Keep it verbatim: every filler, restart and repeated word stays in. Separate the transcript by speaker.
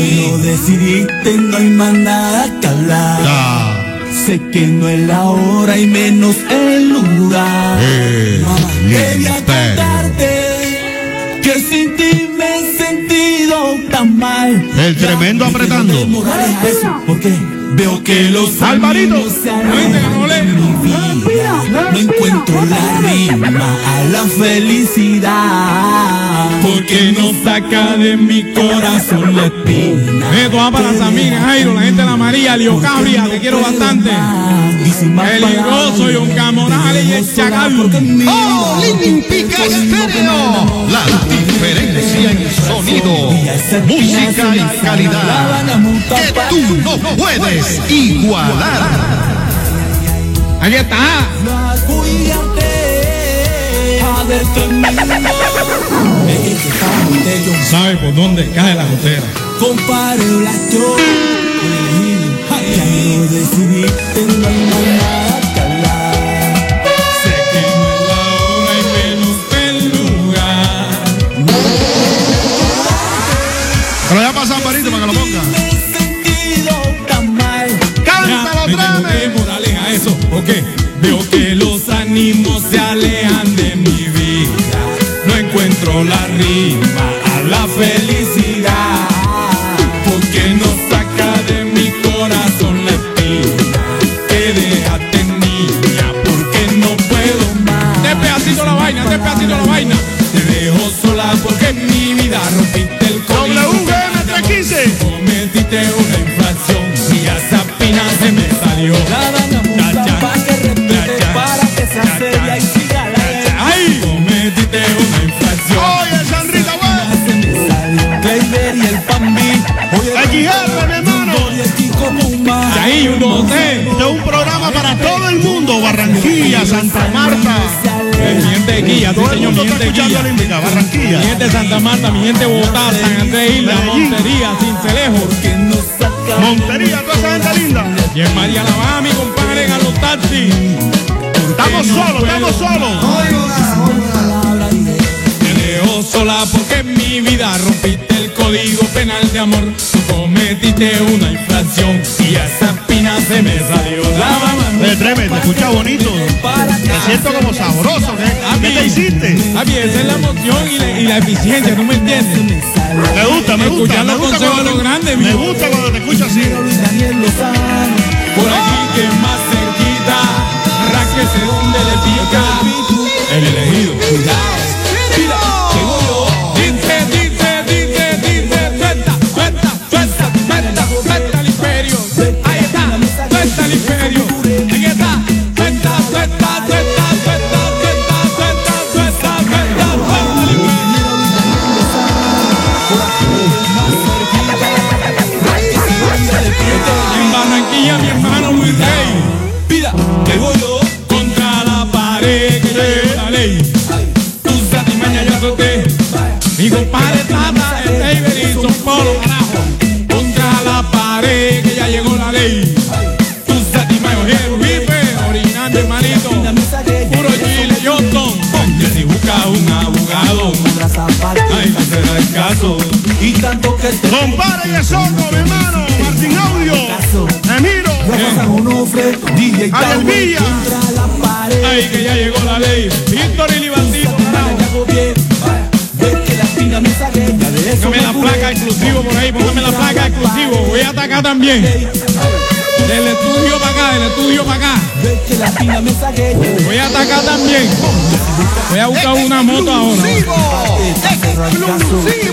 Speaker 1: lo decidiste, no hay más nada que hablar.
Speaker 2: Ah.
Speaker 1: Sé que no es la hora y menos el lugar.
Speaker 2: Eh,
Speaker 1: Mamá, quería
Speaker 2: Imperio.
Speaker 1: contarte que sin ti me he sentido tan mal.
Speaker 2: El tremendo apretando.
Speaker 1: No morales a eso, porque veo que los
Speaker 2: Alvarito.
Speaker 1: amigos se
Speaker 2: Oíste,
Speaker 1: alejan
Speaker 2: Manolé.
Speaker 1: de mi vida. No encuentro la rima a la felicidad, porque no saca de mi corazón la espina.
Speaker 3: Esto va para Samir, Jairo, la gente de la María, Leo Cabria, te quiero bastante. Peligroso, Yonka Morales y el Chacal.
Speaker 2: ¡Oh, Olímpica Estéreo! La diferencia en sonido, música y calidad que tú no puedes igualar.
Speaker 3: Ahí está. ¿Sabe por dónde cae la gotera?
Speaker 1: Compare la historia. Ya lo decidiste, no hay más nada que hablar.
Speaker 3: Sé que no es la hora y menos el lugar.
Speaker 2: Pero ya pasa Amparito para que lo ponga.
Speaker 1: Me he sentido tan mal.
Speaker 2: ¡Cántalo otra
Speaker 3: Me
Speaker 2: vez!
Speaker 3: morales a eso, ok. Veo que los ánimos se alejan de mi vida. No encuentro la rima a la felicidad, porque no saca de mi corazón la espina que dejaste, niña, porque no puedo más. Te pedacito la vaina, te pedacito la vaina. Te dejo sola porque en mi vida rompiste el código.
Speaker 2: W M trescientos quince.
Speaker 3: Cometiste una infracción y a esa espina se me salió.
Speaker 1: La dan a musa para que repite, para que se seria y siga la guerra.
Speaker 3: ¡Ay! Cometiste una infracción.
Speaker 2: Oye, Sandrita, güey.
Speaker 1: Se me salió Kleiber y el Pambi. Oye,
Speaker 2: El Guijarro, mi hermano.
Speaker 1: y el Chico Puma.
Speaker 3: Y ahí uno sé.
Speaker 2: Este es un programa para todo el mundo. Barranquilla, Santa Marta.
Speaker 3: Mi gente de Guía, sí
Speaker 2: Todo el
Speaker 3: señor, mi
Speaker 2: mundo está
Speaker 3: gente de
Speaker 2: escuchando
Speaker 3: Guía.
Speaker 2: Olímpica, Barranquilla.
Speaker 3: Mi gente de Santa Marta, mi gente de Bogotá, San Andrés Isla,
Speaker 2: Medellín.
Speaker 3: Montería, Cincelejo.
Speaker 1: Que no saca
Speaker 2: Montería, toda esa gente linda.
Speaker 3: Y en María la Baja, mi compadre, en los taxis.
Speaker 2: Estamos solos, estamos solos.
Speaker 3: Me dejo sola porque en mi vida rompiste el código penal de amor. Tú cometiste una infracción y a esa espina se me salió la mamá.
Speaker 2: Te treme, te escucha bonito. Me siento como sabroso. ¿Qué, ¿Qué te hiciste?
Speaker 3: Papi, esa es la emoción y la, y la eficiencia, ¿tú me entiendes?
Speaker 2: Me gusta, me gusta.
Speaker 3: Escuchar
Speaker 2: Me
Speaker 3: los
Speaker 2: gusta
Speaker 3: consejos
Speaker 2: cuando
Speaker 3: de los
Speaker 2: te-
Speaker 3: grandes,
Speaker 2: Me
Speaker 3: mijo.
Speaker 2: gusta cuando te escucho así.
Speaker 1: Daniel Lozano.
Speaker 3: Por aquí que es más cerquita, rasque se donde le pica. El elegido.
Speaker 1: Mira, tengo yo.
Speaker 3: Dice, dice, dice, dice, suelta, suelta, suelta, suelta, suelta el imperio. Ahí está, suelta el imperio. Ahí está, suelta, suelta, suelta, suelta, suelta, suelta, suelta, suelta, suelta el imperio. En Barranquilla, mi hermano Luis Rey.
Speaker 1: Mira, tengo yo.
Speaker 3: Contra la pared que llegó la ley. Tus satimañas yo azoté. Mi compadre Tata, el David y Son Polo, carajo. Contra la pared que ya llegó la ley. Tus satimañas, el Ripe, original mi hermanito. Puro Chile, Johnston. Que si busca un abogado, ay, no será el caso.
Speaker 1: Y tanto que te
Speaker 2: Compare de Soto, mi hermano. Martín Audio. Emiro.
Speaker 1: San Onofre, D J
Speaker 2: Ariel Villa.
Speaker 1: contra la pared.
Speaker 3: Ay, que ya llegó la ley. Víctor y Libandito, carajo.
Speaker 1: Ves que la espina me saqué, ya de eso
Speaker 3: Póngame
Speaker 1: me
Speaker 3: la
Speaker 1: curé.
Speaker 3: placa exclusivo por ahí, póngame la placa exclusivo. Voy a atacar también. Del estudio para acá, del estudio para acá.
Speaker 1: Ves que la espina me saqué,
Speaker 3: Voy a atacar también. Voy a buscar una moto ahora.
Speaker 2: Exclusivo. Exclusivo.